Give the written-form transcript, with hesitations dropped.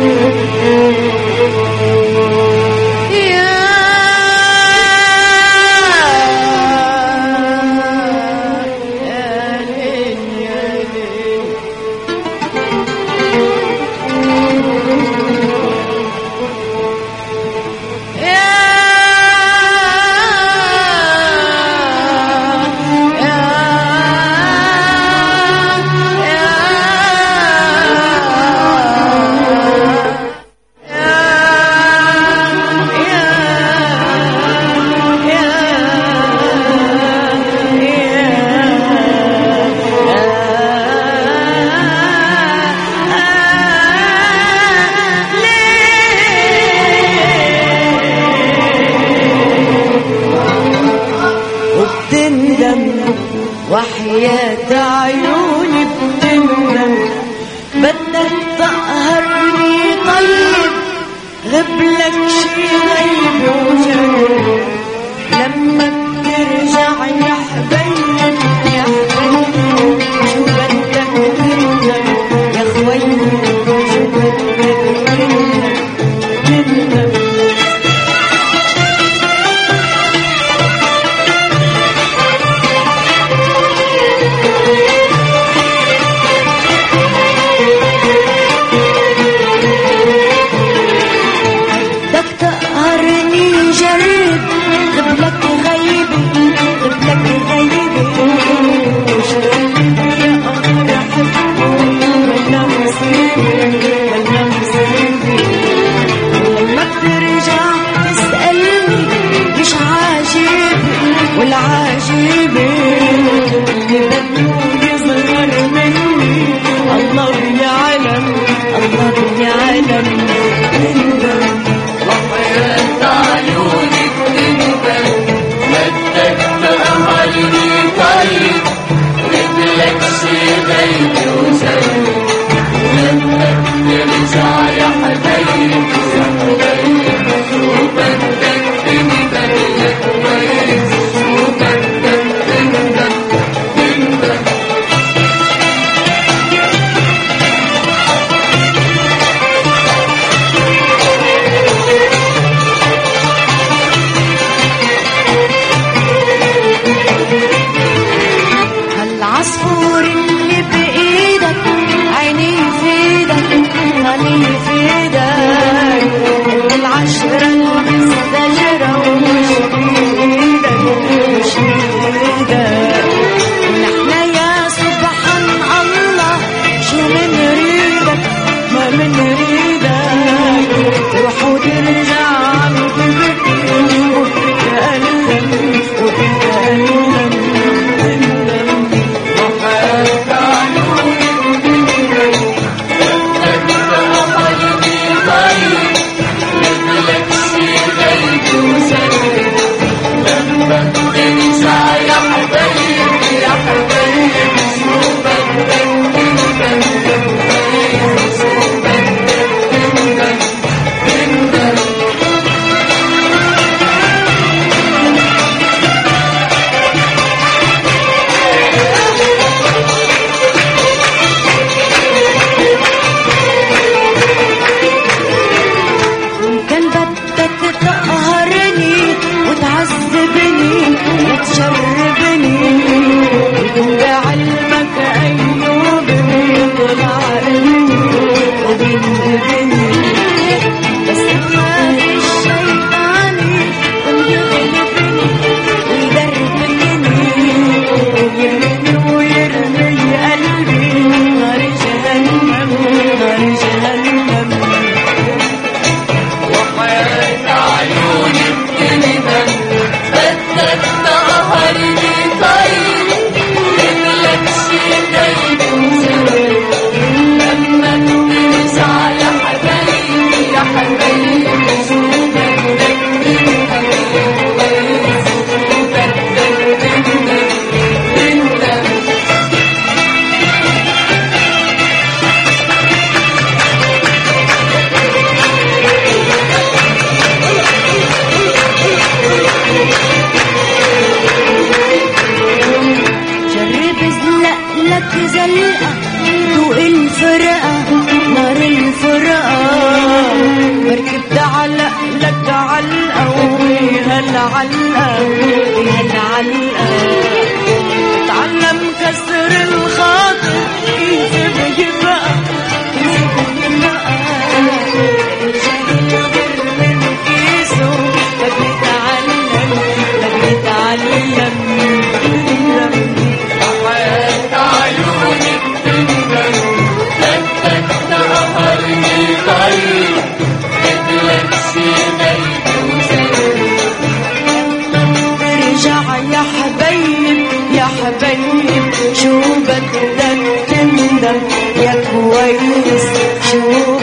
وحياة عيوني بتندم، بدك تقهرني طيب غبلك شي غيب وجنب، لما بترجع يا حبيب يا حبيب شو بدك تندم يا خويي، شو بدك تندم. لك تعلق لك علقة وبيها العلقة بيها العلقة اتعلم كسر الخاطر كيف بيبقى كيف بيبقى الجاهل غير من كيسه ما بيتعلم ما بيتعلم حياة عيوني بتندم لك تقهرني طيب بدلك سيدي ارجع يا حبيب يا حبيب شو بدك تندم يا كويس شو